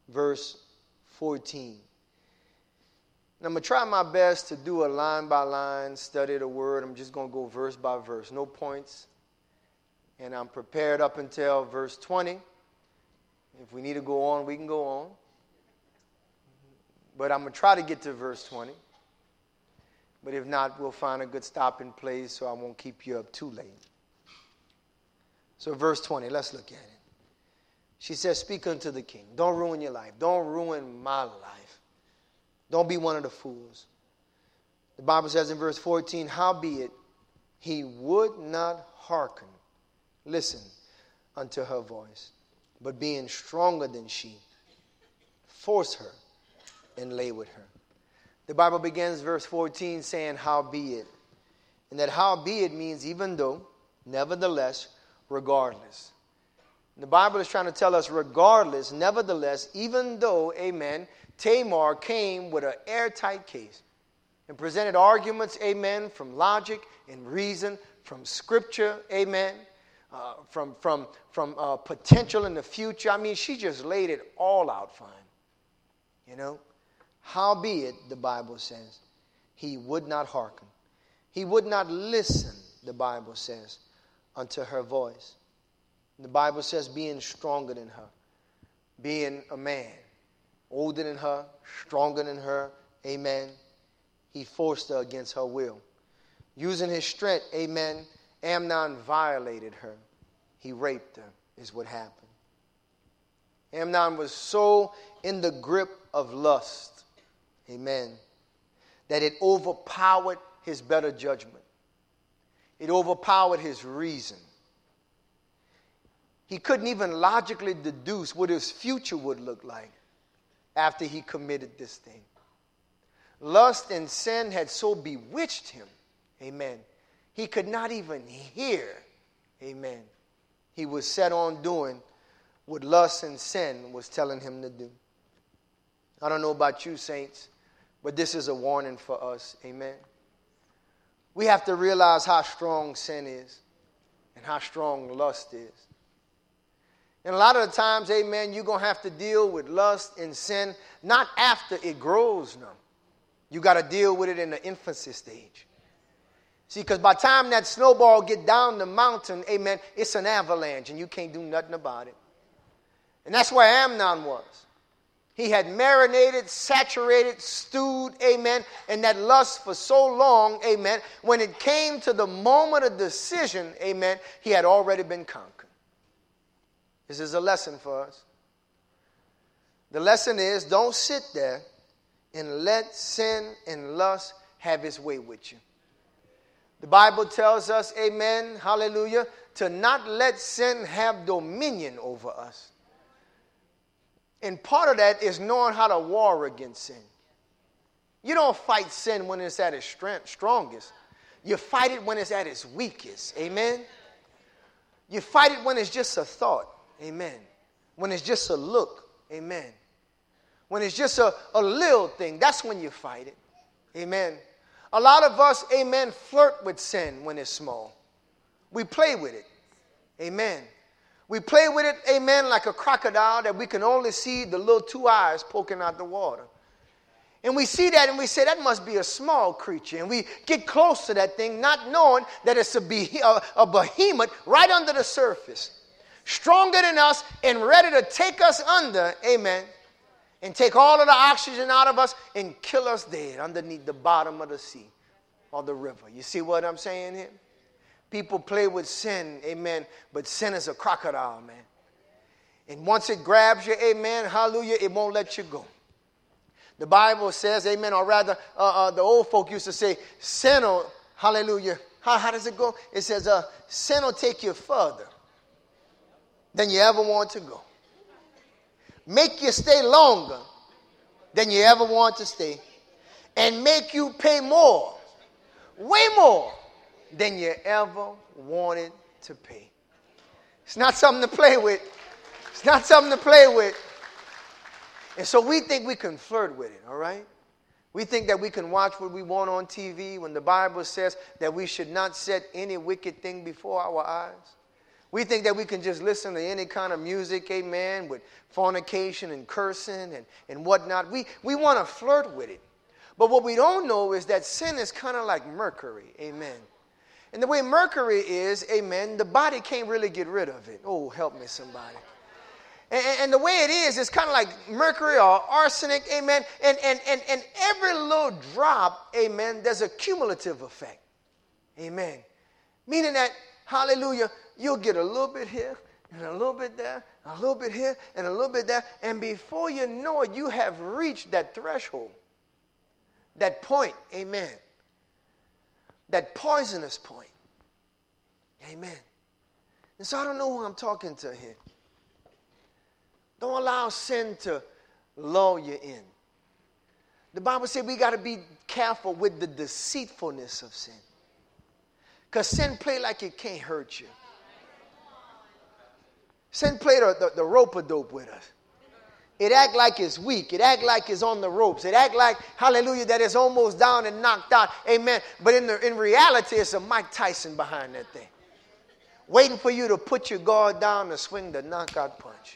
verse 14. And I'm going to try my best to do a line-by-line study of the word. I'm just going to go verse by verse, no points. And I'm prepared up until verse 20. If we need to go on, we can go on. But I'm going to try to get to verse 20. But if not, we'll find a good stopping place so I won't keep you up too late. So verse 20, let's look at it. She says, speak unto the king. Don't ruin your life. Don't ruin my life. Don't be one of the fools. The Bible says in verse 14, howbeit he would not hearken, listen unto her voice, but being stronger than she, force her and lay with her. The Bible begins verse 14 saying, howbeit. And that howbeit means even though, nevertheless, regardless. The Bible is trying to tell us regardless, nevertheless, even though, amen, Tamar came with an airtight case and presented arguments, amen, from logic and reason, from scripture, amen, from potential in the future. I mean, she just laid it all out fine. You know, howbeit, the Bible says, he would not hearken. He would not listen, the Bible says, unto her voice. The Bible says being stronger than her, being a man, older than her, stronger than her, amen. He forced her against her will. Using his strength, amen, Amnon violated her. He raped her, is what happened. Amnon was so in the grip of lust, amen, that it overpowered his better judgment. It overpowered his reason. He couldn't even logically deduce what his future would look like after he committed this thing. Lust and sin had so bewitched him, amen, he could not even hear, amen. He was set on doing what lust and sin was telling him to do. I don't know about you, saints, but this is a warning for us, amen. We have to realize how strong sin is and how strong lust is. And a lot of the times, amen, you're going to have to deal with lust and sin, not after it grows, no. You got to deal with it in the infancy stage. See, because by the time that snowball get down the mountain, amen, it's an avalanche and you can't do nothing about it. And that's where Amnon was. He had marinated, saturated, stewed, amen, in that lust for so long, amen. When it came to the moment of decision, amen, he had already been conquered. This is a lesson for us. The lesson is don't sit there and let sin and lust have its way with you. The Bible tells us, amen, hallelujah, to not let sin have dominion over us. And part of that is knowing how to war against sin. You don't fight sin when it's at its strongest. You fight it when it's at its weakest. Amen. You fight it when it's just a thought. Amen. When it's just a look. Amen. When it's just a little thing, that's when you fight it. Amen. A lot of us, amen, flirt with sin when it's small. We play with it. Amen. We play with it, amen, like a crocodile that we can only see the little two eyes poking out the water. And we see that and we say, that must be a small creature. And we get close to that thing, not knowing that it's a behemoth right under the surface. Stronger than us and ready to take us under, amen, and take all of the oxygen out of us and kill us dead underneath the bottom of the sea or the river. You see what I'm saying here? People play with sin, amen, but sin is a crocodile, man. And once it grabs you, amen, hallelujah, it won't let you go. The Bible says, amen, or rather, the old folk used to say, sin will, hallelujah, how does it go? It says, sin will take you further than you ever want to go. Make you stay longer than you ever want to stay. And make you pay more, way more, than you ever wanted to pay. It's not something to play with. It's not something to play with. And so we think we can flirt with it, all right? We think that we can watch what we want on TV when the Bible says that we should not set any wicked thing before our eyes. We think that we can just listen to any kind of music, amen, with fornication and cursing and whatnot. We want to flirt with it. But what we don't know is that sin is kind of like mercury, amen. And the way mercury is, amen, the body can't really get rid of it. Oh, help me somebody. And the way it is, it's kind of like mercury or arsenic, amen. And every little drop, amen, there's a cumulative effect, amen. Meaning that, hallelujah, you'll get a little bit here and a little bit there, a little bit here and a little bit there. And before you know it, you have reached that threshold, that point, amen. That poisonous point, amen. And so I don't know who I'm talking to here. Don't allow sin to lull you in. The Bible said we got to be careful with the deceitfulness of sin. Because sin play like it can't hurt you. Sin play the rope-a-dope with us. It act like it's weak. It act like it's on the ropes. It act like, hallelujah, that it's almost down and knocked out. Amen. But in reality, it's a Mike Tyson behind that thing. Waiting for you to put your guard down and swing the knockout punch.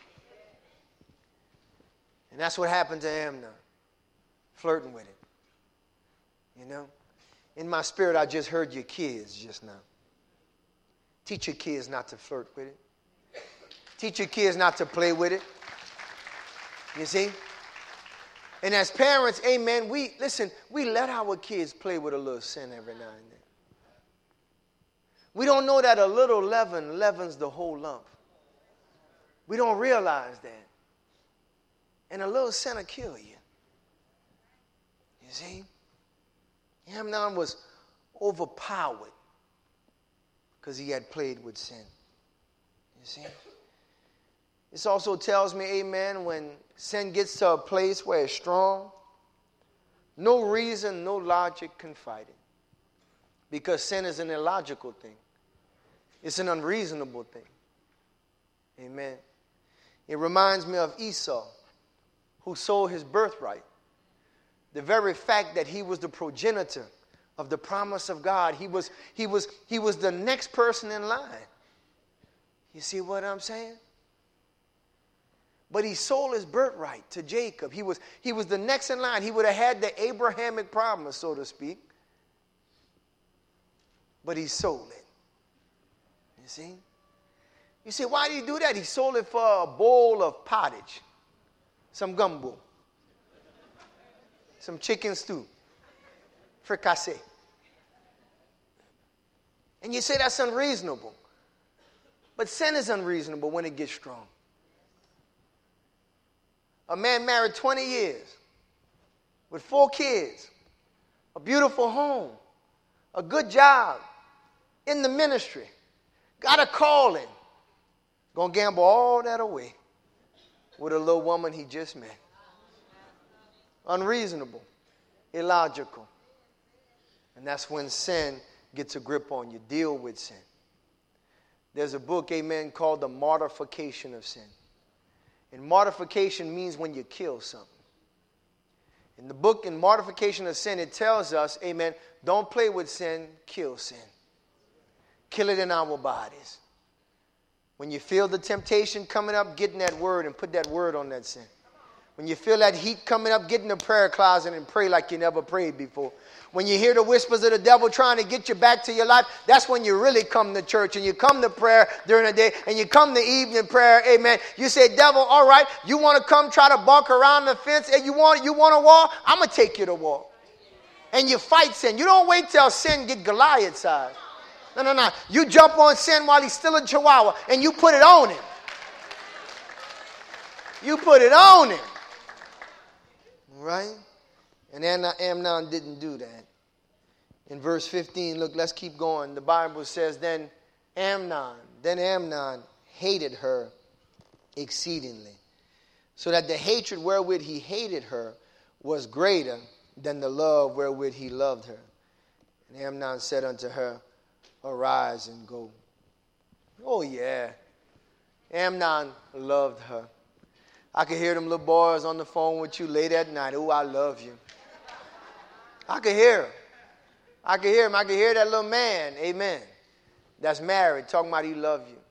And that's what happened to Amnon. Flirting with it. You know? In my spirit, I just heard your kids just now. Teach your kids not to flirt with it. Teach your kids not to play with it. You see? And as parents, amen, we let our kids play with a little sin every now and then. We don't know that a little leaven leavens the whole lump. We don't realize that. And a little sin will kill you. You see? Amnon was overpowered because he had played with sin. You see? This also tells me, amen, when sin gets to a place where it's strong, no reason, no logic can fight it. Because sin is an illogical thing. It's an unreasonable thing. Amen. It reminds me of Esau, who sold his birthright. The very fact that he was the progenitor of the promise of God, he was the next person in line. You see what I'm saying? But he sold his birthright to Jacob. He was the next in line. He would have had the Abrahamic promise, so to speak. But he sold it. You see? You say, why did he do that? He sold it for a bowl of pottage. Some gumbo. Some chicken stew. Fricassee. And you say that's unreasonable. But sin is unreasonable when it gets strong. A man married 20 years with 4 kids, a beautiful home, a good job, in the ministry, got a calling, gonna gamble all that away with a little woman he just met. Unreasonable, illogical. And that's when sin gets a grip on you. Deal with sin. There's a book, amen, called The Mortification of Sin. And mortification means when you kill something. In the book, In Mortification of Sin, it tells us, amen, don't play with sin, kill sin. Kill it in our bodies. When you feel the temptation coming up, get in that word and put that word on that sin. When you feel that heat coming up, get in the prayer closet and pray like you never prayed before. When you hear the whispers of the devil trying to get you back to your life, that's when you really come to church and you come to prayer during the day and you come to evening prayer, amen. You say, devil, all right, you want to come try to bark around the fence and you want a war? I'm going to take you to war. And you fight sin. You don't wait till sin get Goliath size. No. You jump on sin while he's still a chihuahua and you put it on him. You put it on him. Right? And Amnon didn't do that. In verse 15, look, let's keep going. The Bible says, Then Amnon hated her exceedingly, so that the hatred wherewith he hated her was greater than the love wherewith he loved her. And Amnon said unto her, Arise and go. Oh, yeah. Amnon loved her. I could hear them little boys on the phone with you late at night. Oh, I love you. I could hear him. I could hear him. I could hear that little man, amen, that's married, talking about he loves you.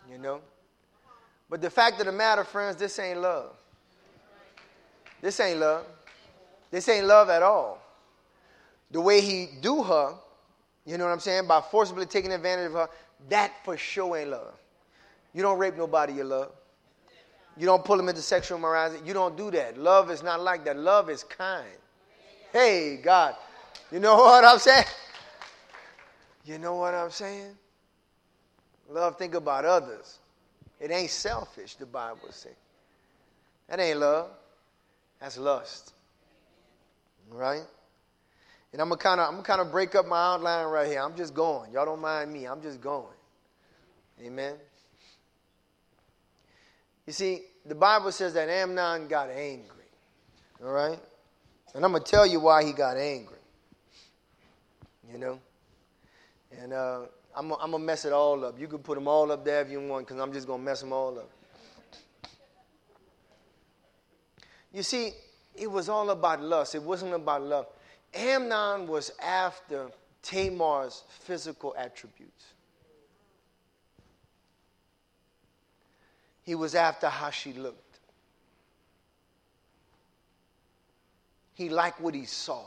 You know? But the fact of the matter, friends, this ain't love. This ain't love. This ain't love at all. The way he do her, you know what I'm saying, by forcibly taking advantage of her, that for sure ain't love. You don't rape nobody you love. You don't pull them into sexual morality. You don't do that. Love is not like that. Love is kind. Hey, God. You know what I'm saying? You know what I'm saying? Love, think about others. It ain't selfish, the Bible says. That ain't love. That's lust. Right? And I'm gonna kind of break up my outline right here. I'm just going. Y'all don't mind me. I'm just going. Amen. You see, the Bible says that Amnon got angry. All right? And I'm going to tell you why he got angry. You know? And I'm going to mess it all up. You can put them all up there if you want, because I'm just going to mess them all up. You see, it was all about lust. It wasn't about love. Amnon was after Tamar's physical attributes. He was after how she looked. He liked what he saw.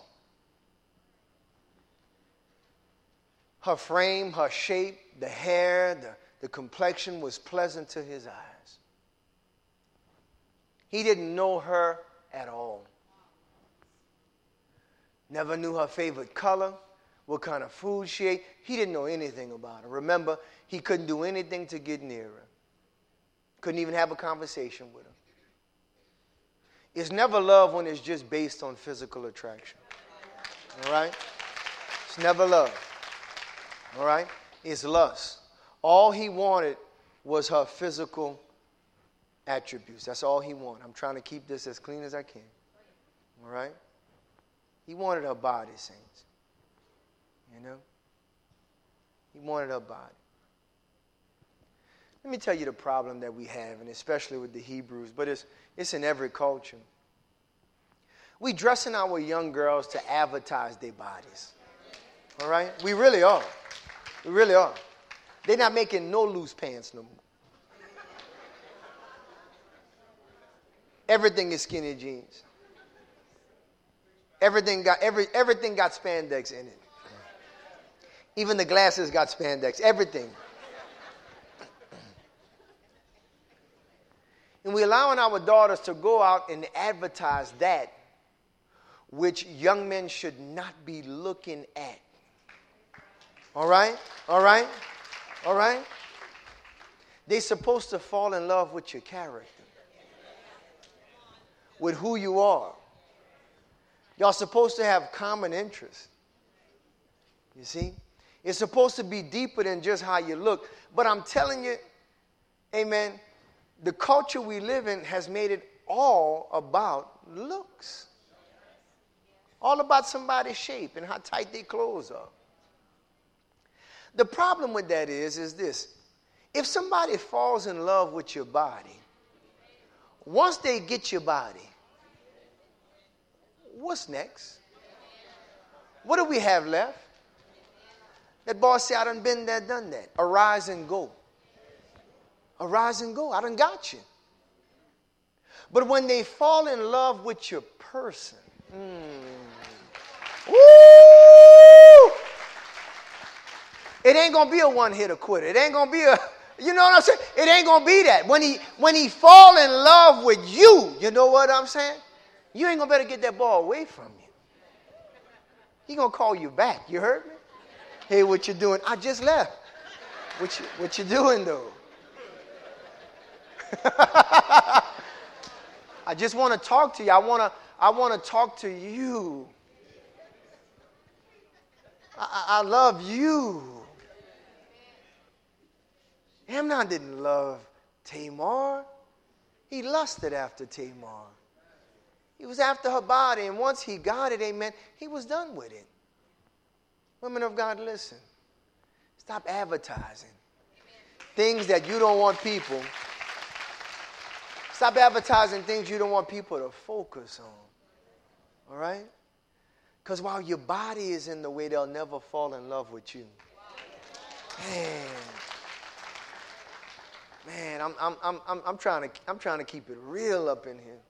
Her frame, her shape, the hair, the complexion was pleasant to his eyes. He didn't know her at all. Never knew her favorite color, what kind of food she ate. He didn't know anything about her. Remember, he couldn't do anything to get near her. Couldn't even have a conversation with her. It's never love when it's just based on physical attraction. All right? It's never love. All right? It's lust. All he wanted was her physical attributes. That's all he wanted. I'm trying to keep this as clean as I can. All right? He wanted her body, saints. You know? He wanted her body. Let me tell you the problem that we have, and especially with the Hebrews, but it's in every culture. We dressing our young girls to advertise their bodies. All right? We really are. We really are. They're not making no loose pants no more. Everything is skinny jeans. Everything got spandex in it. Even the glasses got spandex. Everything. And we're allowing our daughters to go out and advertise that which young men should not be looking at. All right? All right? All right? They're supposed to fall in love with your character, with who you are. Y'all supposed to have common interests. You see? It's supposed to be deeper than just how you look. But I'm telling you, amen, the culture we live in has made it all about looks. All about somebody's shape and how tight their clothes are. The problem with that is this. If somebody falls in love with your body, once they get your body, what's next? What do we have left? That boss said, I done been there, done that. Arise and go. Arise and go. I done got you. But when they fall in love with your person, woo! It ain't gonna be a one-hitter quitter. It ain't gonna be a, you know what I'm saying? It ain't gonna be that. When he fall in love with you, you know what I'm saying? You ain't gonna better get that ball away from you. He gonna call you back. You heard me? Hey, what you doing? I just left. What you doing though? I just want to talk to you. I want to talk to you. I love you. Amnon didn't love Tamar. He lusted after Tamar. He was after her body, and once he got it, amen, he was done with it. Women of God, listen. Stop advertising things that you don't want people. Stop advertising things you don't want people to focus on. All right? Because while your body is in the way, they'll never fall in love with you. Man. Man, I'm trying to keep it real up in here.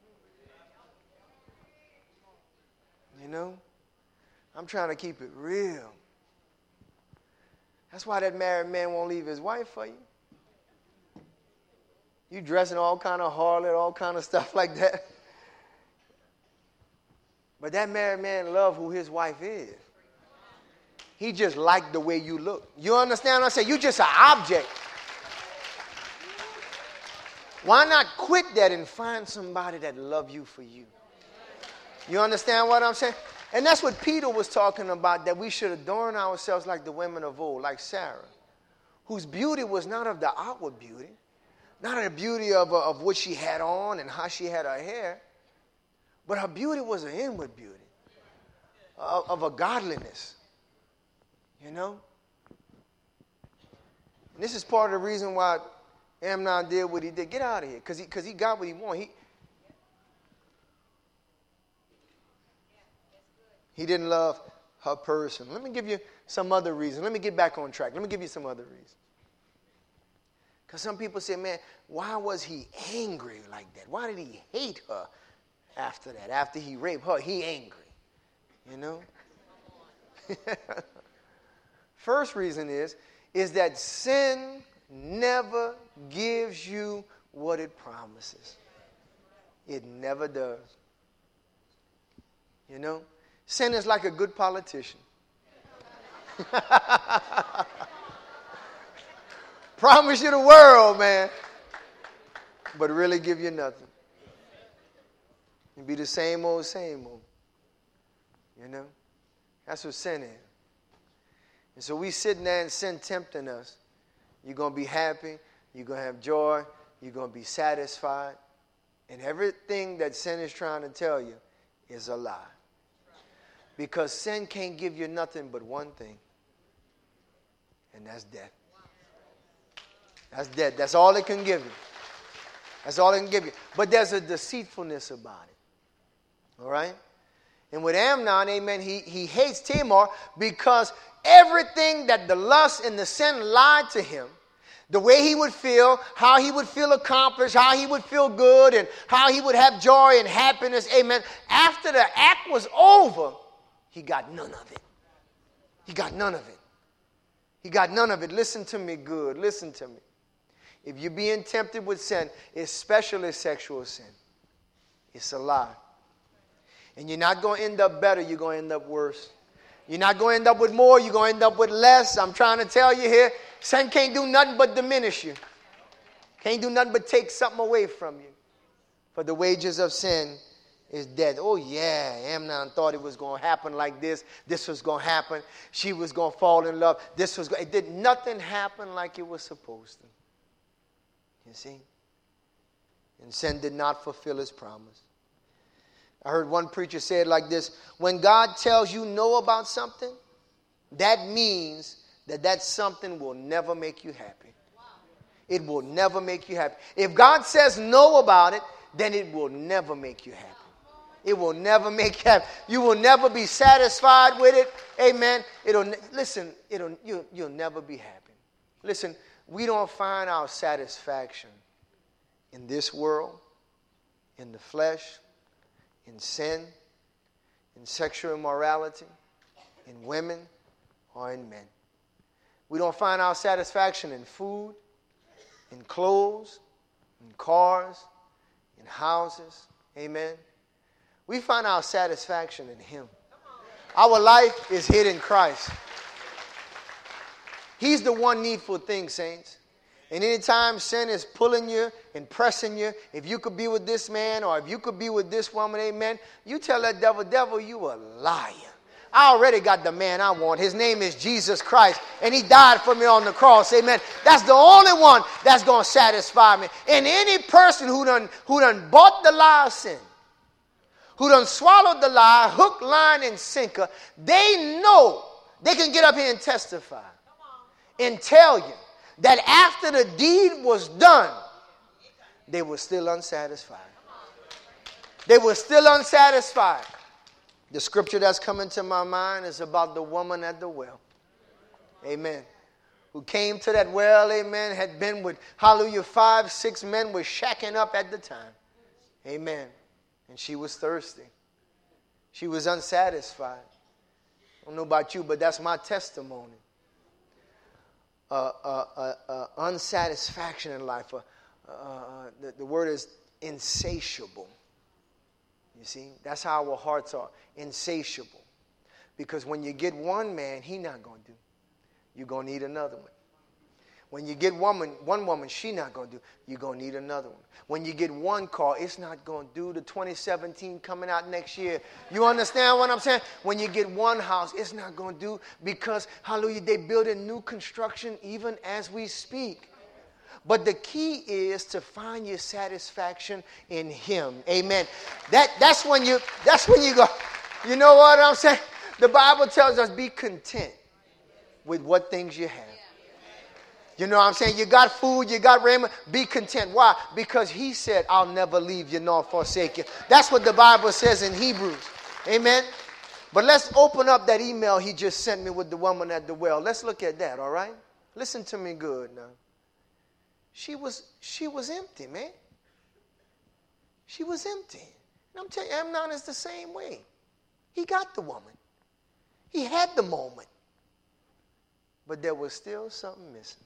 You know? I'm trying to keep it real. That's why that married man won't leave his wife for you. You dressing all kind of harlot, all kind of stuff like that. But that married man love who his wife is. He just liked the way you look. You understand what I'm saying? You just an object. Why not quit that and find somebody that love you for you? You understand what I'm saying? And that's what Peter was talking about, that we should adorn ourselves like the women of old, like Sarah, whose beauty was not of the outward beauty, not of the beauty of what she had on and how she had her hair, but her beauty was an inward beauty, of a godliness, you know? And this is part of the reason why Amnon did what he did. Get out of here, because he got what he wanted. He didn't love her person. Let me give you some other reason. Let me get back on track. Let me give you some other reasons. Because some people say, man, why was he angry like that? Why did he hate her after that? After he raped her, he angry. You know? First reason is that sin never gives you what it promises. It never does. You know? Sin is like a good politician. Promise you the world, man, but really give you nothing. And be the same old, same old. You know? That's what sin is. And so we sitting there and sin tempting us. You're going to be happy. You're going to have joy. You're going to be satisfied. And everything that sin is trying to tell you is a lie. Because sin can't give you nothing but one thing. And that's death. That's death. That's all it can give you. That's all it can give you. But there's a deceitfulness about it. All right? And with Amnon, amen, he hates Tamar because everything that the lust and the sin lied to him, the way he would feel, how he would feel accomplished, how he would feel good, and how he would have joy and happiness, amen. After the act was over, he got none of it. He got none of it. He got none of it. Listen to me good. Listen to me. If you're being tempted with sin, especially sexual sin, it's a lie. And you're not going to end up better. You're going to end up worse. You're not going to end up with more. You're going to end up with less. I'm trying to tell you here, sin can't do nothing but diminish you. Can't do nothing but take something away from you. For the wages of sin is death. Oh, yeah, Amnon thought it was going to happen like this. This was going to happen. She was going to fall in love. It did nothing happen like it was supposed to. You see? And sin did not fulfill his promise. I heard one preacher say it like this: when God tells you no about something, that means that something will never make you happy. It will never make you happy. If God says no about it, then it will never make you happy. It will never make you happy. You will never be satisfied with it. Amen. You'll never be happy. Listen, we don't find our satisfaction in this world, in the flesh, in sin, in sexual immorality, in women, or in men. We don't find our satisfaction in food, in clothes, in cars, in houses. Amen. We find our satisfaction in Him. Our life is hid in Christ. He's the one needful thing, saints. And anytime sin is pulling you and pressing you, if you could be with this man or if you could be with this woman, amen, you tell that devil, you a liar. I already got the man I want. His name is Jesus Christ, and He died for me on the cross, amen. That's the only one that's going to satisfy me. And any person who done bought the lie of sin, who done swallowed the lie, hook, line, and sinker, they know they can get up here and testify and tell you that after the deed was done, they were still unsatisfied. They were still unsatisfied. The scripture that's coming to my mind is about the woman at the well. Amen. who came to that well, amen, had been with, hallelujah, 5, 6 men were shacking up at the time. Amen. And she was thirsty. She was unsatisfied. I don't know about you, but that's my testimony. Unsatisfaction in life. The word is insatiable. You see, that's how our hearts are, insatiable. Because when you get one man, he not going to do. You're going to need another one. When you get one woman, she not going to do. You're going to need another one. When you get one car, it's not going to do. The 2017 coming out next year. You understand what I'm saying? When you get one house, it's not going to do because, hallelujah, they building new construction even as we speak. But the key is to find your satisfaction in him. Amen. That's when you go, you know what I'm saying? The Bible tells us be content with what things you have. You know what I'm saying? You got food, you got raiment, be content. Why? Because he said, I'll never leave you nor forsake you. That's what the Bible says in Hebrews. Amen. But let's open up that email he just sent me with the woman at the well. Let's look at that, all right? Listen to me good now. She was empty, man. She was empty. And I'm telling you, Amnon is the same way. He got the woman. He had the moment. But there was still something missing.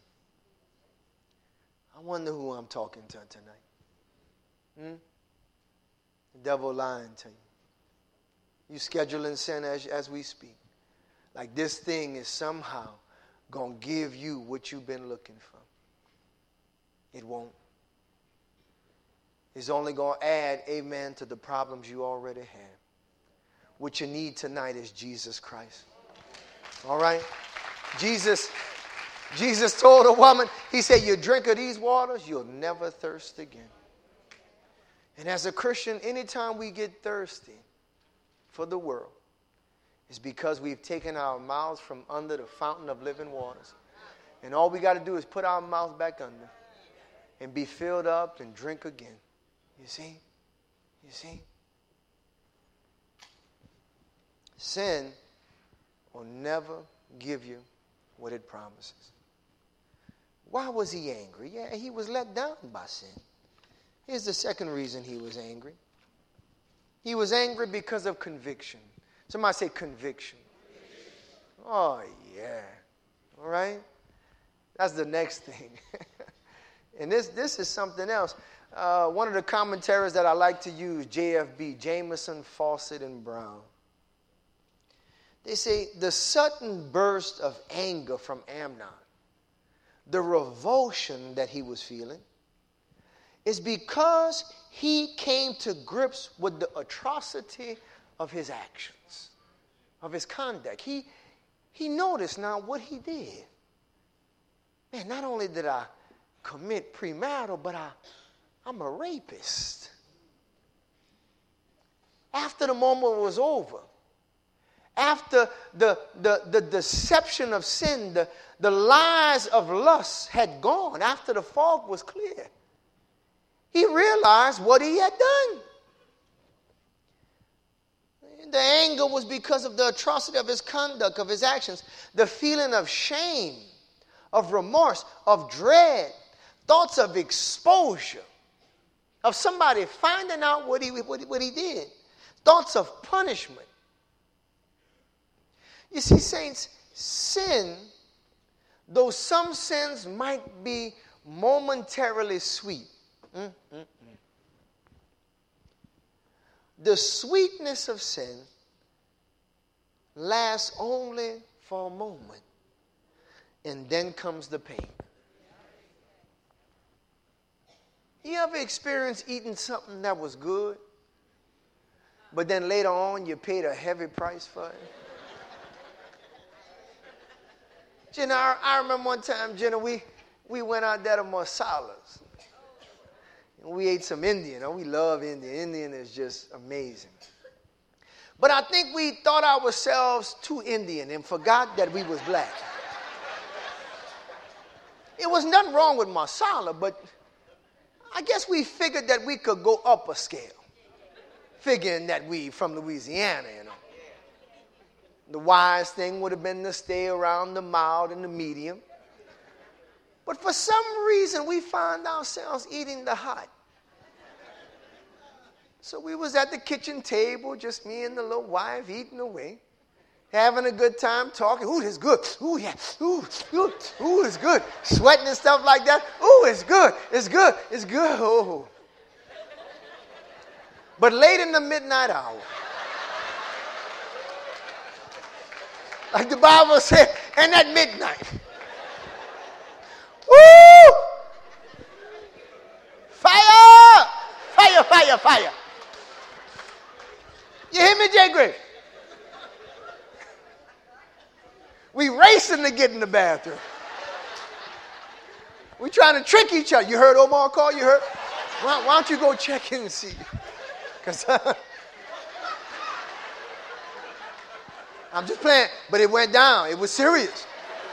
I wonder who I'm talking to tonight. The devil lying to you. You scheduling sin as we speak. Like this thing is somehow going to give you what you've been looking for. It won't. It's only going to add, amen, to the problems you already have. What you need tonight is Jesus Christ. All right? Jesus told a woman, he said, you drink of these waters, you'll never thirst again. And as a Christian, anytime we get thirsty for the world, it's because we've taken our mouths from under the fountain of living waters. And all we got to do is put our mouths back under and be filled up and drink again. You see? You see? Sin will never give you what it promises. Why was he angry? Yeah, he was let down by sin. Here's the second reason he was angry. He was angry because of conviction. Somebody say conviction. Oh, yeah. All right? That's the next thing. And this is something else. One of the commentaries that I like to use, JFB, Jameson, Fawcett, and Brown. They say the sudden burst of anger from Amnon, the revulsion that he was feeling, is because he came to grips with the atrocity of his actions, of his conduct. He noticed now what he did. Man, not only did I commit premarital, but I'm a rapist. After the moment was over, after the deception of sin, the lies of lust had gone, after the fog was clear, he realized what he had done. The anger was because of the atrocity of his conduct, of his actions, the feeling of shame, of remorse, of dread, thoughts of exposure, of somebody finding out what he did, thoughts of punishment. You see, saints, sin, though some sins might be momentarily sweet, the sweetness of sin lasts only for a moment, and then comes the pain. You ever experienced eating something that was good, but then later on you paid a heavy price for it? Jenna, I remember one time, Jenna, we went out there to Marsalas. And we ate some Indian. Oh, we love Indian. Indian is just amazing. But I think we thought ourselves too Indian and forgot that we was black. It was nothing wrong with Marsala, but I guess we figured that we could go up a scale, figuring that we from Louisiana, you know. The wise thing would have been to stay around the mild and the medium. But for some reason, we found ourselves eating the hot. So we was at the kitchen table, just me and the little wife eating away, having a good time talking. Ooh, it's good. Ooh, yeah. Ooh, it's good. Sweating and stuff like that. Ooh, it's good. It's good. It's good. Oh. But late in the midnight hour, like the Bible said, and at midnight, woo! Fire! Fire, fire, fire. You hear me, Jay Griff? We racing to get in the bathroom. We trying to trick each other. You heard Omar call? You heard? Why don't you go check in and see? Because I'm just playing. But it went down. It was serious.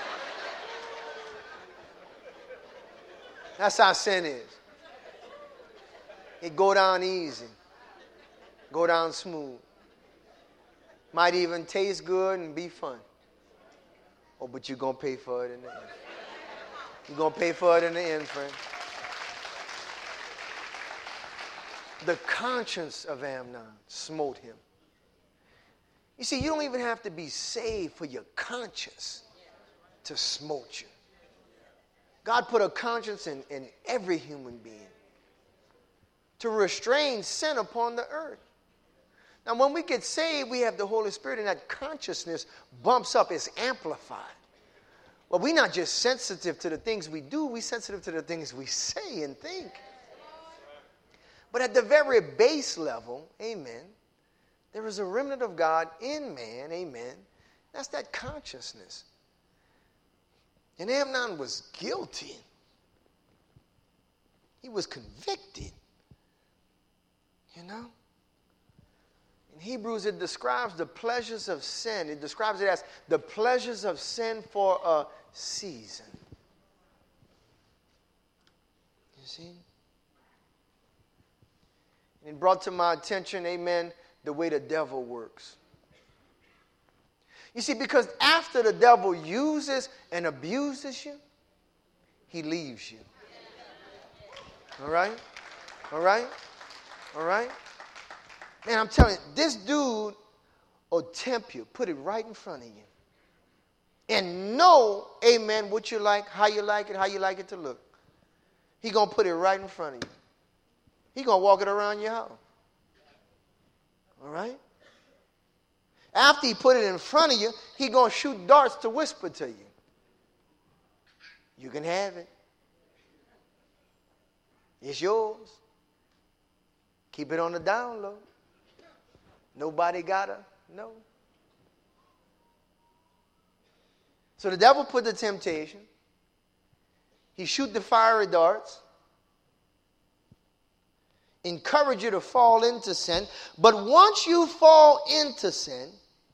That's how sin is. It go down easy. Go down smooth. Might even taste good and be fun. Oh, but you're going to pay for it in the end. You're going to pay for it in the end, friend. The conscience of Amnon smote him. You see, you don't even have to be saved for your conscience to smote you. God put a conscience in every human being to restrain sin upon the earth. Now, when we get saved, we have the Holy Spirit, and that consciousness bumps up, it's amplified. Well, we're not just sensitive to the things we do, we're sensitive to the things we say and think. But at the very base level, amen, there is a remnant of God in man, amen. That's that consciousness. And Amnon was guilty. He was convicted. You know? In Hebrews, it describes the pleasures of sin. It describes it as the pleasures of sin for a season. You see? And it brought to my attention, amen, the way the devil works. You see, because after the devil uses and abuses you, he leaves you. All right? All right? All right? Man, I'm telling you, this dude will tempt you, put it right in front of you. And know, amen, what you like, how you like it to look. He going to put it right in front of you. He going to walk it around your house. All right? After he put it in front of you, he going to shoot darts to whisper to you. You can have it. It's yours. Keep it on the down low. Nobody gotta know. So the devil put the temptation. He shoot the fiery darts. Encourage you to fall into sin. But once you fall into sin,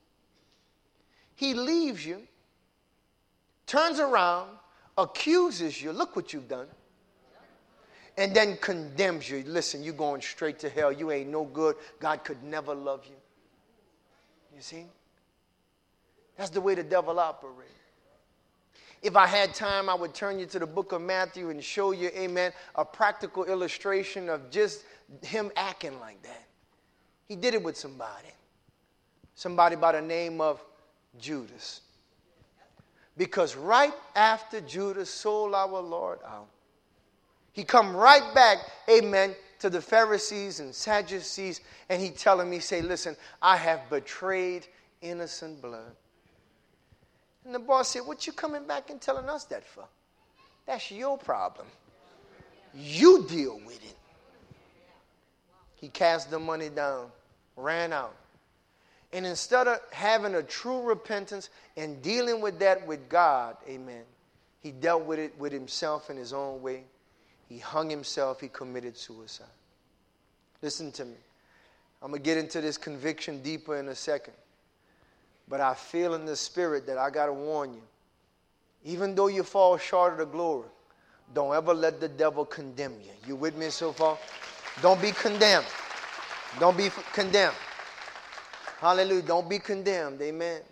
he leaves you, turns around, accuses you. Look what you've done. And then condemns you. Listen, you're going straight to hell. You ain't no good. God could never love you. You see? That's the way the devil operates. If I had time, I would turn you to the book of Matthew and show you, amen, a practical illustration of just him acting like that. He did it with somebody. Somebody by the name of Judas. Because right after Judas sold our Lord out, he come right back, amen, to the Pharisees and Sadducees, and he telling me, say, listen, I have betrayed innocent blood. And the boss said, what you coming back and telling us that for? That's your problem. You deal with it. He cast the money down, ran out. And instead of having a true repentance and dealing with that with God, amen, he dealt with it with himself in his own way. He hung himself. He committed suicide. Listen to me. I'm going to get into this conviction deeper in a second. But I feel in the spirit that I got to warn you. Even though you fall short of the glory, don't ever let the devil condemn you. You with me so far? Don't be condemned. Don't be condemned. Hallelujah. Don't be condemned. Amen.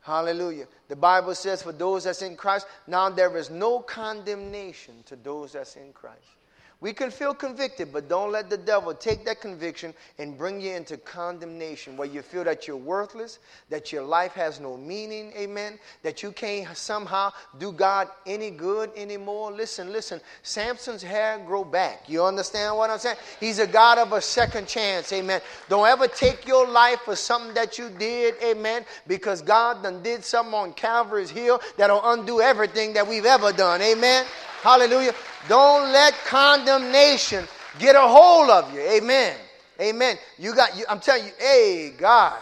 Hallelujah. The Bible says for those that's in Christ, now there is no condemnation to those that's in Christ. We can feel convicted, but don't let the devil take that conviction and bring you into condemnation where you feel that you're worthless, that your life has no meaning, amen, that you can't somehow do God any good anymore. Listen, Samson's hair grow back. You understand what I'm saying? He's a God of a second chance, amen. Don't ever take your life for something that you did, amen, because God done did something on Calvary's hill that'll undo everything that we've ever done, amen. Hallelujah. Don't let condemnation get a hold of you. Amen. Amen. I'm telling you, hey, God.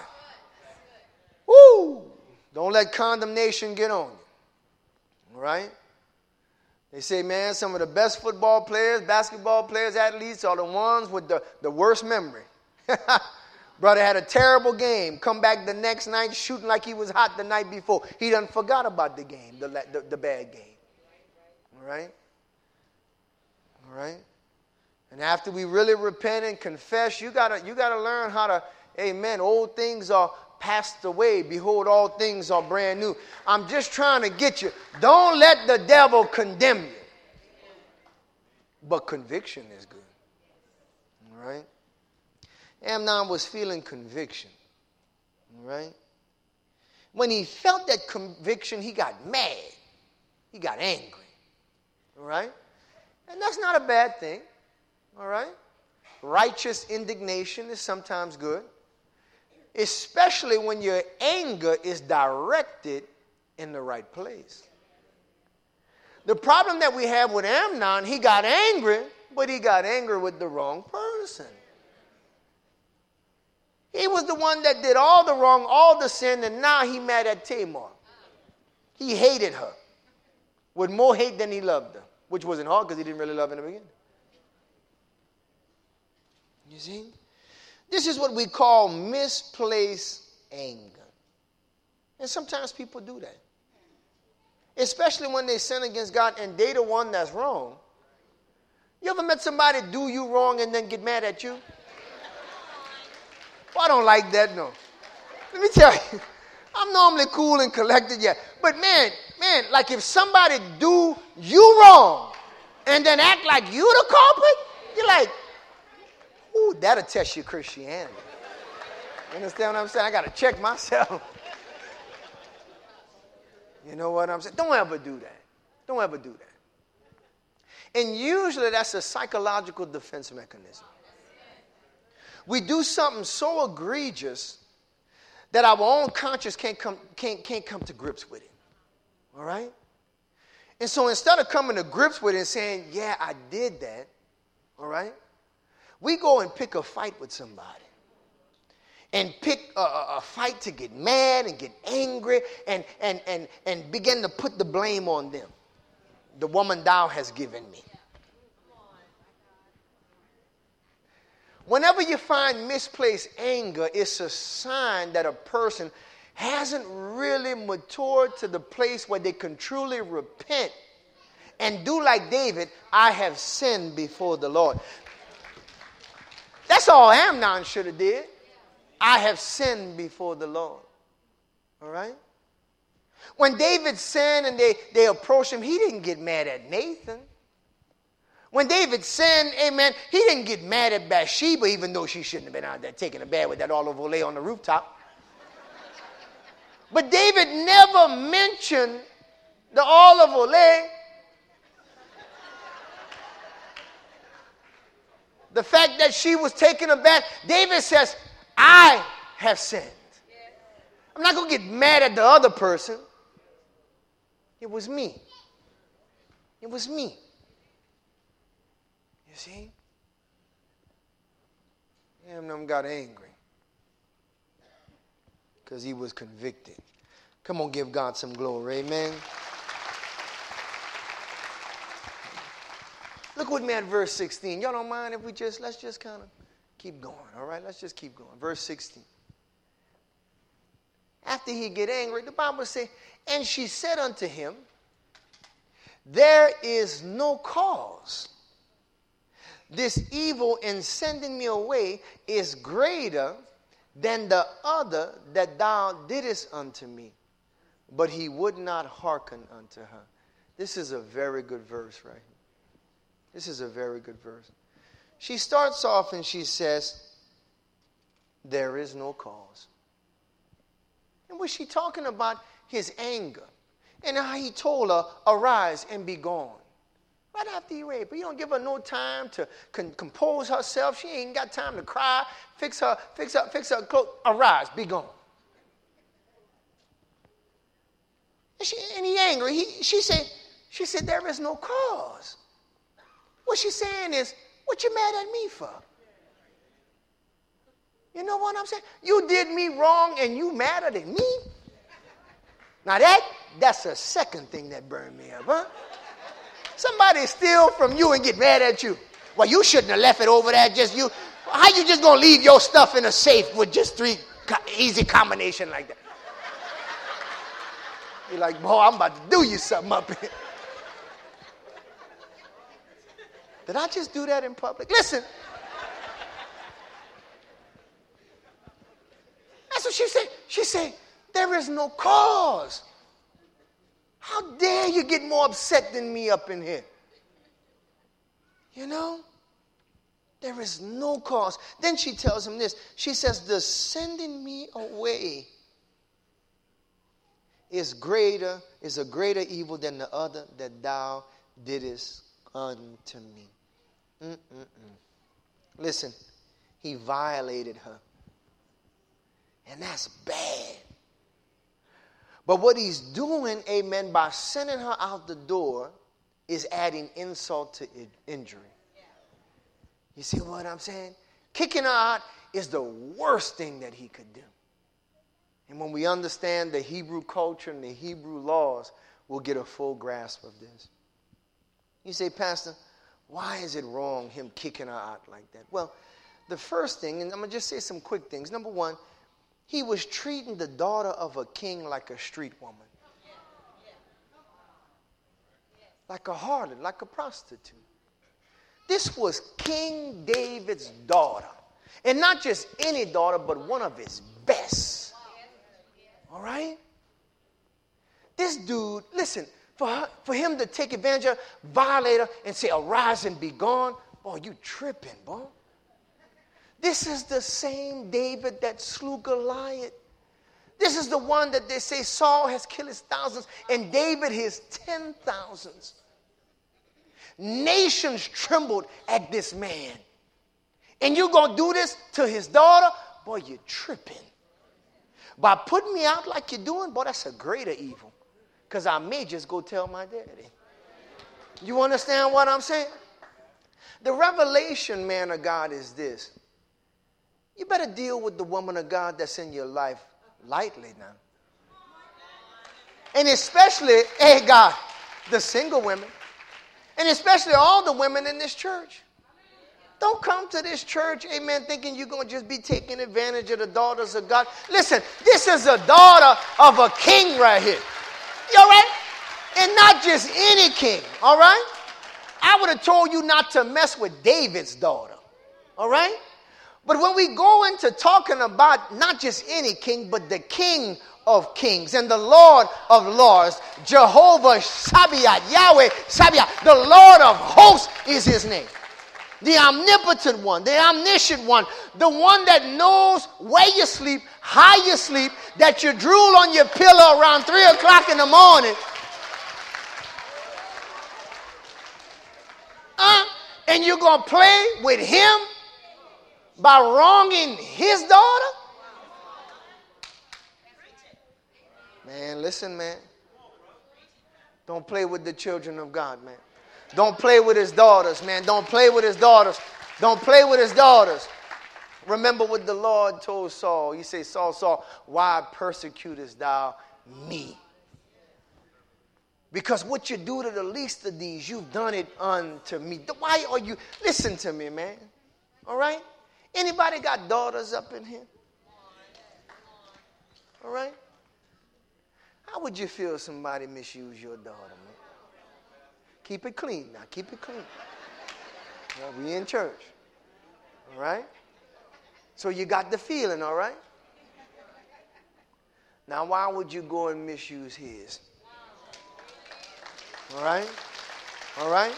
Woo. Don't let condemnation get on you. All right? They say, man, some of the best football players, basketball players, athletes are the ones with the worst memory. Brother had a terrible game. Come back the next night shooting like he was hot the night before. He done forgot about the game, the bad game. All right? All right? And after we really repent and confess, you gotta learn how to, amen, old things are passed away. Behold, all things are brand new. I'm just trying to get you. Don't let the devil condemn you. But conviction is good. All right? Amnon was feeling conviction. All right? When he felt that conviction, he got mad. He got angry. All right? And that's not a bad thing. All right? Righteous indignation is sometimes good, especially when your anger is directed in the right place. The problem that we have with Amnon, he got angry, but he got angry with the wrong person. He was the one that did all the wrong, all the sin, and now he mad at Tamar. He hated her with more hate than he loved her. Which wasn't hard because he didn't really love her in the beginning. You see? This is what we call misplaced anger. And sometimes people do that. Especially when they sin against God and they the one that's wrong. You ever met somebody do you wrong and then get mad at you? Well, I don't like that, no. Let me tell you. I'm normally cool and collected, yeah. But man, like if somebody do you wrong and then act like you the culprit, you're like, ooh, that'll test your Christianity. You understand what I'm saying? I got to check myself. You know what I'm saying? Don't ever do that. Don't ever do that. And usually that's a psychological defense mechanism. We do something so egregious that our own conscience can't come to grips with it. All right? And so instead of coming to grips with it and saying, yeah, I did that, all right, we go and pick a fight with somebody. And pick a fight to get mad and get angry and begin to put the blame on them. The woman thou hast given me. Whenever you find misplaced anger, it's a sign that a person hasn't really matured to the place where they can truly repent and do like David, I have sinned before the Lord. That's all Amnon should have did. I have sinned before the Lord. All right? When David sinned and they approached him, he didn't get mad at Nathan. When David sinned, amen, he didn't get mad at Bathsheba, even though she shouldn't have been out there taking a bath with that olive oil on the rooftop. But David never mentioned the olive oil. The fact that she was taking a bath. David says, I have sinned. I'm not going to get mad at the other person. It was me. It was me. You see? Amnon got angry because he was convicted. Come on, give God some glory. Amen. Look with me at verse 16. Y'all don't mind if let's just kind of keep going. All right, let's just keep going. Verse 16. After he get angry, the Bible says, and she said unto him, there is no cause. This evil in sending me away is greater than the other that thou didst unto me. but he would not hearken unto her. This is a very good verse right here. This is a very good verse. She starts off and she says, there is no cause. And was she talking about his anger and how he told her, arise and be gone? Right after he raped her. You don't give her no time to compose herself. She ain't got time to cry, fix her clothes. Arise, be gone. And he angry. She said, there is no cause. What she's saying is, what you mad at me for? You know what I'm saying? You did me wrong and you madder than me? Now that's the second thing that burned me up, huh? Somebody steal from you and get mad at you. Well, you shouldn't have left it over there, just you. How you just going to leave your stuff in a safe with just 3 easy combination like that? You're like, boy, I'm about to do you something up here. Did I just do that in public? Listen. That's what she said. She said, there is no cause. How dare you get more upset than me up in here? You know? There is no cause. Then she tells him this. She says, the sending me away is a greater evil than the other that thou didst unto me. Listen, he violated her. And that's bad. But what he's doing, amen, by sending her out the door is adding insult to injury. You see what I'm saying? Kicking her out is the worst thing that he could do. And when we understand the Hebrew culture and the Hebrew laws, we'll get a full grasp of this. You say, Pastor, why is it wrong him kicking her out like that? Well, the first thing, and I'm going to just say some quick things. Number one, he was treating the daughter of a king like a street woman. Like a harlot, like a prostitute. This was King David's daughter. And not just any daughter, but one of his best. All right? This dude, listen, for him to take advantage of, violate her, and say, arise and be gone, boy, you tripping, boy. This is the same David that slew Goliath. This is the one that they say Saul has killed his thousands and David his 10,000s. Nations trembled at this man. And you're going to do this to his daughter? Boy, you're tripping. By putting me out like you're doing, boy, that's a greater evil. Because I may just go tell my daddy. You understand what I'm saying? The revelation, man of God, is this. You better deal with the woman of God that's in your life lightly now. And especially, hey God, the single women. And especially all the women in this church. Don't come to this church, amen, thinking you're going to just be taking advantage of the daughters of God. Listen, this is a daughter of a king right here. You all right? And not just any king, all right? I would have told you not to mess with David's daughter, all right? But when we go into talking about not just any king, but the King of Kings and the Lord of Lords, Jehovah Sabaoth, Yahweh Sabaoth, the Lord of hosts is his name. The omnipotent one, the omniscient one, the one that knows where you sleep, how you sleep, that you drool on your pillow around 3 o'clock in the morning. And you're going to play with him by wronging his daughter? Man, listen, man. Don't play with the children of God, man. Don't play with his daughters, man. Don't play with his daughters. Don't play with his daughters. Remember what the Lord told Saul. He said, Saul, Saul, why persecutest thou me? Because what you do to the least of these, you've done it unto me. Why are you? Listen to me, man. All right? Anybody got daughters up in here? All right? How would you feel if somebody misused your daughter, man? Keep it clean now. Keep it clean. Well, we in church. All right? So you got the feeling, all right? Now, why would you go and misuse his? All right? All right?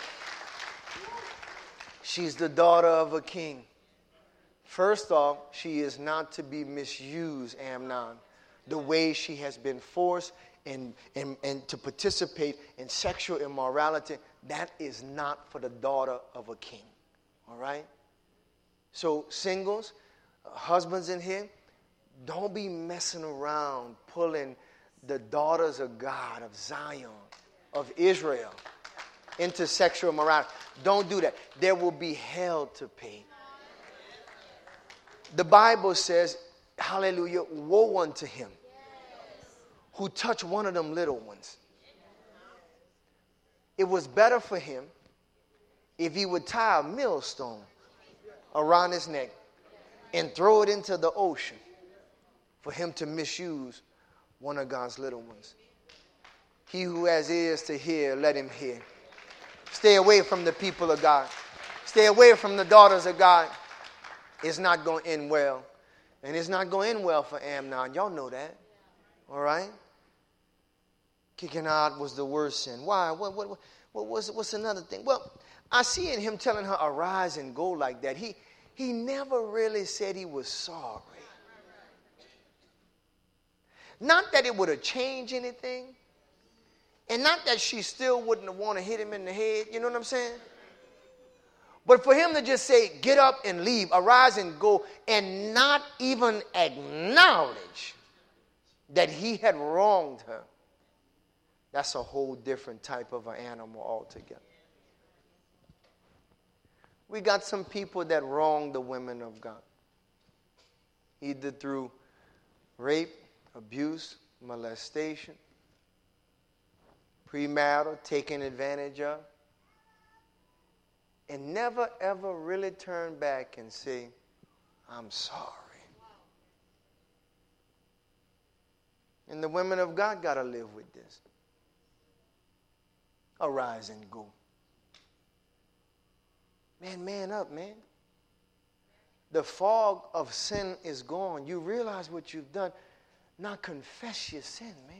She's the daughter of a king. First off, she is not to be misused, Amnon, the way she has been forced and to participate in sexual immorality. That is not for the daughter of a king. All right? So singles, husbands in here, don't be messing around pulling the daughters of God, of Zion, of Israel, into sexual immorality. Don't do that. There will be hell to pay. The Bible says, hallelujah, woe unto him who touched one of them little ones. It was better for him if he would tie a millstone around his neck and throw it into the ocean for him to misuse one of God's little ones. He who has ears to hear, let him hear. Stay away from the people of God. Stay away from the daughters of God. It's not going to end well. And it's not going to end well for Amnon. Y'all know that. All right? Kicking out was the worst sin. Why? What's another thing? Well, I see in him telling her, arise and go like that. He never really said he was sorry. Not that it would have changed anything. And not that she still wouldn't have want to hit him in the head. You know what I'm saying? But for him to just say, get up and leave, arise and go, and not even acknowledge that he had wronged her, that's a whole different type of an animal altogether. We got some people that wrong the women of God, either through rape, abuse, molestation, premarital, taken advantage of, and never ever really turn back and say, I'm sorry. And the women of God got to live with this. Arise and go. Man up, man. The fog of sin is gone. You realize what you've done. Now confess your sin, man.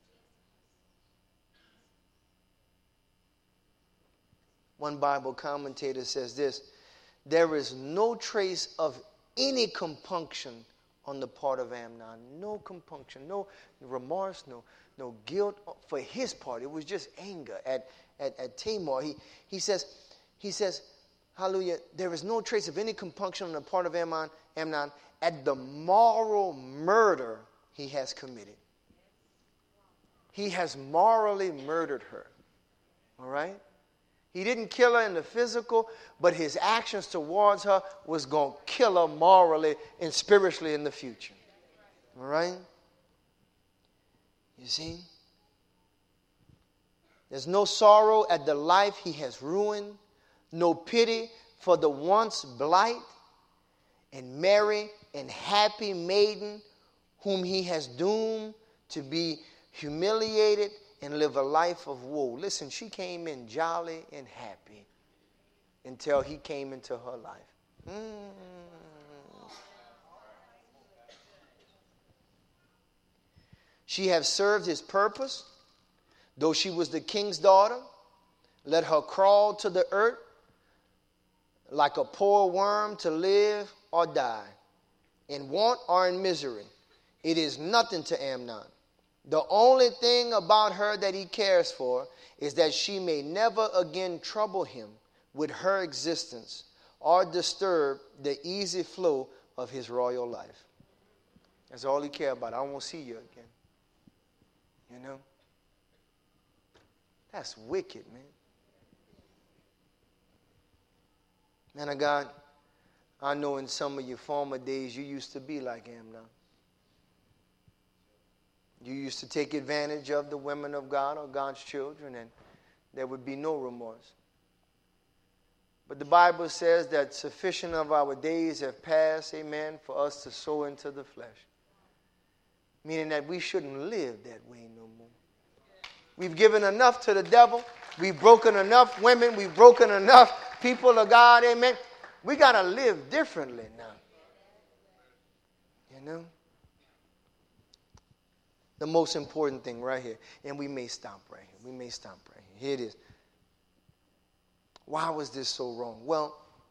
One Bible commentator says this: there is no trace of any compunction on the part of Amnon. No compunction, no remorse, no guilt for his part. It was just anger at Tamar. He says, hallelujah, there is no trace of any compunction on the part of Amnon at the moral murder he has committed. He has morally murdered her. All right? He didn't kill her in the physical, but his actions towards her was going to kill her morally and spiritually in the future. All right? You see? There's no sorrow at the life he has ruined, no pity for the once blight and merry and happy maiden whom he has doomed to be humiliated and live a life of woe. Listen, she came in jolly and happy until he came into her life. She has served his purpose. Though she was the king's daughter, let her crawl to the earth like a poor worm to live or die, in want or in misery. It is nothing to Amnon. The only thing about her that he cares for is that she may never again trouble him with her existence or disturb the easy flow of his royal life. That's all he cares about. I won't see you again. You know? That's wicked, man. Man of God, I know in some of your former days you used to be like Amnon. You used to take advantage of the women of God or God's children, and there would be no remorse. But the Bible says that sufficient of our days have passed, amen, for us to sow into the flesh. Meaning that we shouldn't live that way no more. We've given enough to the devil. We've broken enough women. We've broken enough people of God, amen. We got to live differently now. You know? The most important thing right here. And we may stop right here. We may stop right here. Here it is. Why was this so wrong? Well,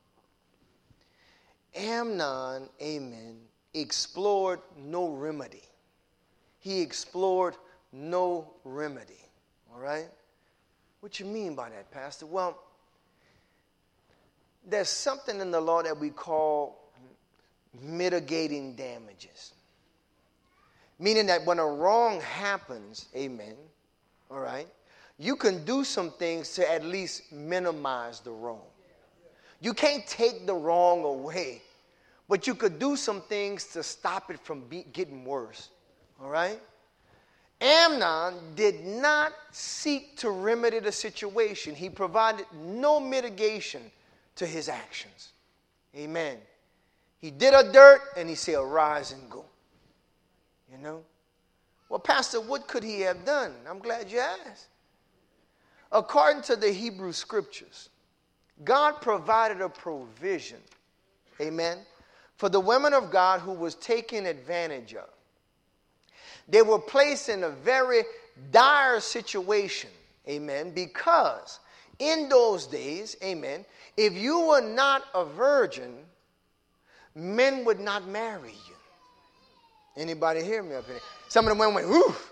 Amnon, amen, explored no remedy. He explored no remedy. All right? What you mean by that, Pastor? Well, there's something in the law that we call mitigating damages. Meaning that when a wrong happens, amen, all right, you can do some things to at least minimize the wrong. You can't take the wrong away, but you could do some things to stop it from getting worse, all right? Amnon did not seek to remedy the situation. He provided no mitigation to his actions. Amen. He did a dirt and he said, arise and go. You know? Well, Pastor, what could he have done? I'm glad you asked. According to the Hebrew scriptures, God provided a provision, amen, for the women of God who was taken advantage of. They were placed in a very dire situation, amen, because in those days, amen, if you were not a virgin, men would not marry you. Anybody hear me up here? Some of them went, oof.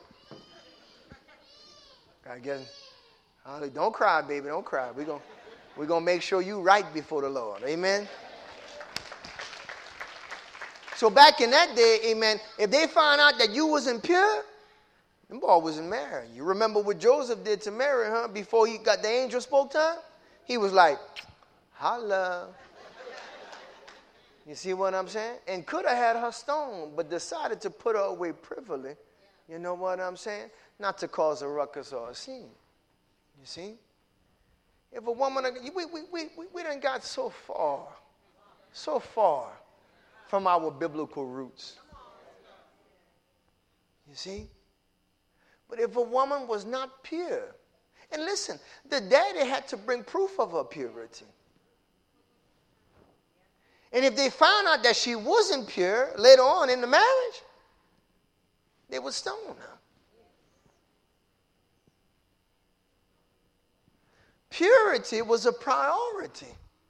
I guess, don't cry, baby, don't cry. We're gonna make sure you right before the Lord, amen. So back in that day, amen, if they found out that you was impure, them boy wasn't married. You remember what Joseph did to Mary, huh? Before he got the angel spoke to him? He was like, holla. You see what I'm saying? And could have had her stoned, but decided to put her away privily. You know what I'm saying? Not to cause a ruckus or a scene. You see? If a woman, we done got so far from our biblical roots. You see? But if a woman was not pure, and listen, the daddy had to bring proof of her purity. And if they found out that she wasn't pure later on in the marriage, they would stone her. Purity was a priority.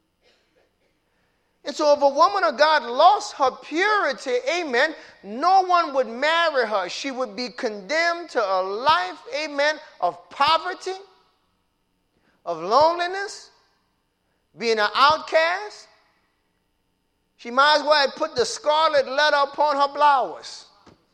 And so if a woman of God lost her purity, amen, no one would marry her. She would be condemned to a life, amen, of poverty, of loneliness, being an outcast. She might as well have put the scarlet letter upon her blouse.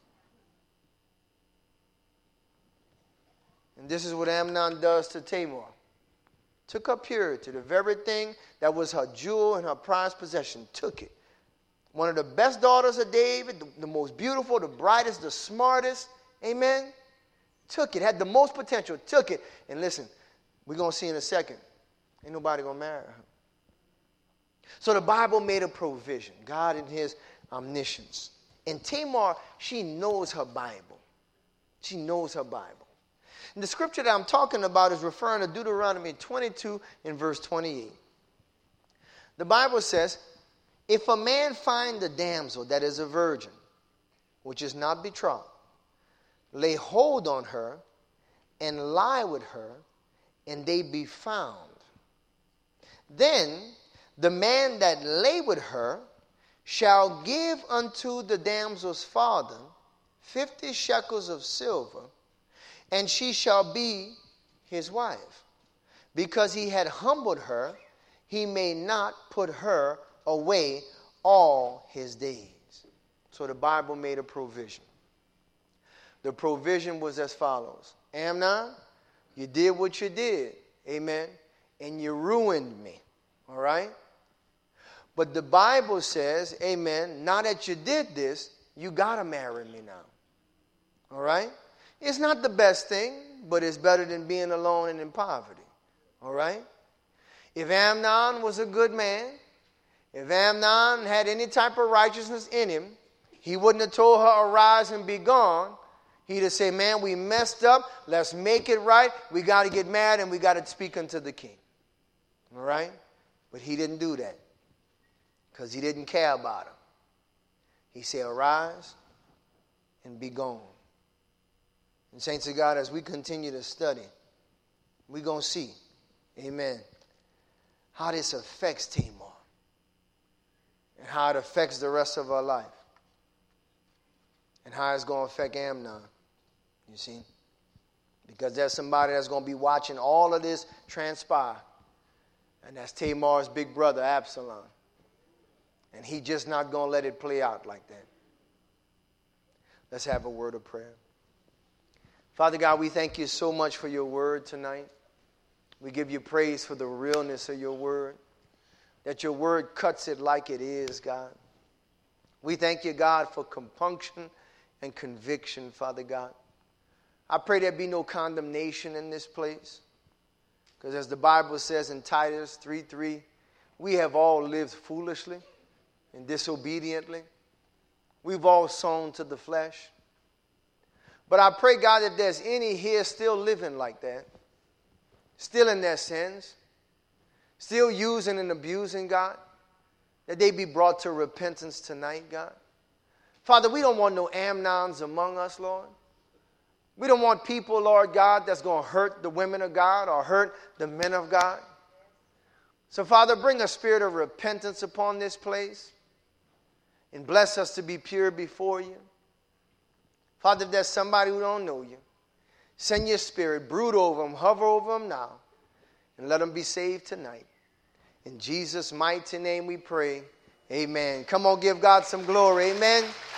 And this is what Amnon does to Tamar. Took her purity, the very thing that was her jewel and her prized possession, took it. One of the best daughters of David, the most beautiful, the brightest, the smartest, amen, took it, had the most potential, took it. And listen, we're going to see in a second, ain't nobody going to marry her. So the Bible made a provision, God in his omniscience. And Tamar, she knows her Bible. She knows her Bible. And the scripture that I'm talking about is referring to Deuteronomy 22 and verse 28. The Bible says, if a man find a damsel that is a virgin, which is not betrothed, lay hold on her and lie with her, and they be found. Then the man that lay with her shall give unto the damsel's father 50 shekels of silver, and she shall be his wife. Because he had humbled her, he may not put her away all his days. So the Bible made a provision. The provision was as follows. Amnon, you did what you did, amen, and you ruined me, all right? But the Bible says, amen, now that you did this, you got to marry me now, all right? It's not the best thing, but it's better than being alone and in poverty. All right? If Amnon was a good man, if Amnon had any type of righteousness in him, he wouldn't have told her, arise and be gone. He'd have said, man, we messed up. Let's make it right. We got to get mad and we got to speak unto the king. All right? But he didn't do that because he didn't care about her. He said, arise and be gone. And saints of God, as we continue to study, we're going to see, amen, how this affects Tamar and how it affects the rest of our life and how it's going to affect Amnon, you see. Because there's somebody that's going to be watching all of this transpire, and that's Tamar's big brother, Absalom. And he just not going to let it play out like that. Let's have a word of prayer. Father God, we thank you so much for your word tonight. We give you praise for the realness of your word, that your word cuts it like it is, God. We thank you, God, for compunction and conviction, Father God. I pray there be no condemnation in this place, because as the Bible says in Titus 3:3, we have all lived foolishly and disobediently. We've all sown to the flesh. But I pray, God, that there's any here still living like that, still in their sins, still using and abusing, God, that they be brought to repentance tonight, God. Father, we don't want no Amnons among us, Lord. We don't want people, Lord God, that's going to hurt the women of God or hurt the men of God. So, Father, bring a spirit of repentance upon this place and bless us to be pure before you. Father, if there's somebody who don't know you, send your spirit, brood over them, hover over them now, and let them be saved tonight. In Jesus' mighty name we pray. Amen. Come on, give God some glory. Amen.